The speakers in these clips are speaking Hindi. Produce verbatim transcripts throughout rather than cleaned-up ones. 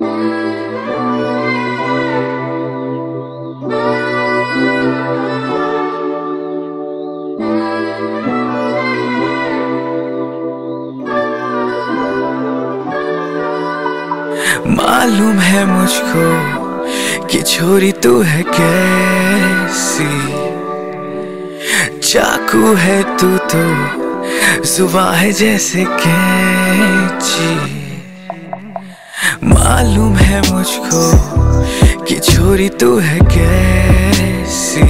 मालूम है मुझको कि छोरी तू है कैसी, चाकू है तू तो जुबां है जैसे कैंची। मालूम है मुझको कि छोरी तू है कैसी,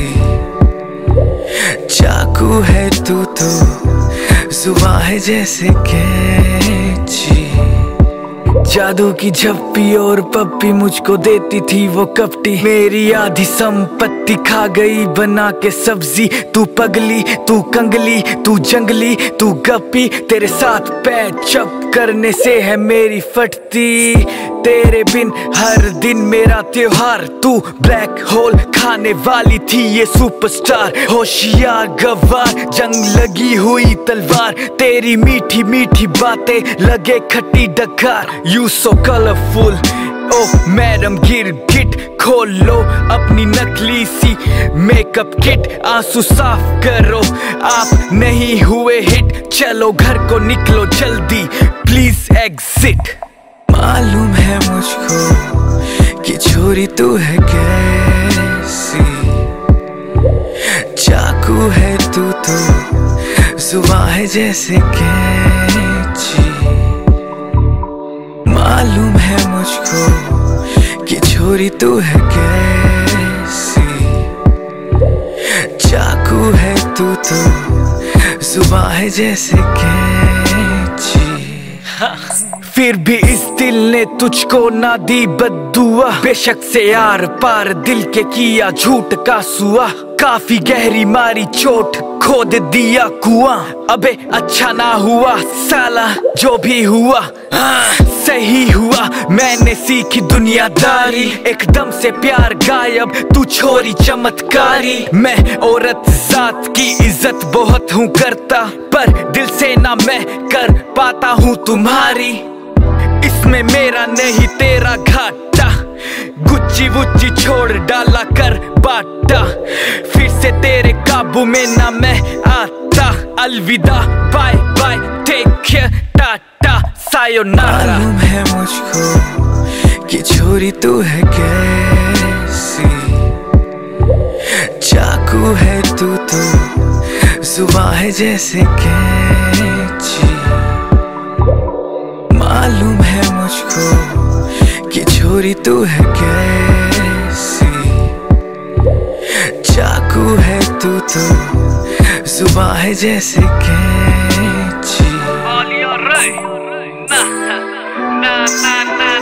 चाकू है तू तो जुबां है जैसे कैंची। जादू की झप्पी और पप्पी मुझको देती थी वो कपटी, मेरी आधी संपत्ति खा गई बना के सब्जी। तू पगली, तू कंगली, तू जंगली, तू गप्पी, तेरे साथ पैचअप करने से है मेरी फटती। तेरे बिन हर दिन मेरा त्योहार, तू ब्लैक होल खाने वाली थी ये सुपरस्टार। होशियार गवार, जंग लगी हुई तलवार, तेरी मीठी मीठी बातें लगे खट्टी डकार। यू सो कलरफुल ओ मैडम गिरगिट, खोल लो अपनी नकली सी मेकअप किट, आंसू साफ करो आप नहीं हुए हिट, चलो घर को निकलो जल्दी प्लीज एग्जिट। मालूम है मुझको कि छोरी तू है कैसी, चाकू है तू तो जुबां है जैसे कैंची। मालूम है मुझको कि छोरी तू है कैसी, चाकू है तू तो जुबां है जैसे कैंची। फिर भी इस दिल ने तुझको ना दी बद्दुआ, बेशक से यार पार दिल के किया झूठ का सुआ। काफी गहरी मारी चोट, खोद दिया कुआं, अबे अच्छा ना हुआ साला जो भी हुआ। हाँ सही हुआ मैंने सीखी दुनियादारी, एकदम से प्यार गायब तू छोरी चमत्कारी। मैं औरत जात की इज्जत बहुत हूँ करता, पर दिल से ना मैं कर पाता हूँ तुम्हारी। इसमें मेरा नहीं तेरा घाटा, गुच्ची वुच्ची छोड़ डाला कर बाटा, फिर से तेरे काबू में ना मैं आता। अलविदा bye bye take care tata sayonara. मालूम है मुझको कि छोरी तू है कैसी, चाकू है तू तो जुबां है जैसे कैंची। मालूम है मुझको कि छोरी तू है कैसी, चाकू है तू तो जुबां है जैसे कैंची। All you're right. Nah, nah, nah, nah.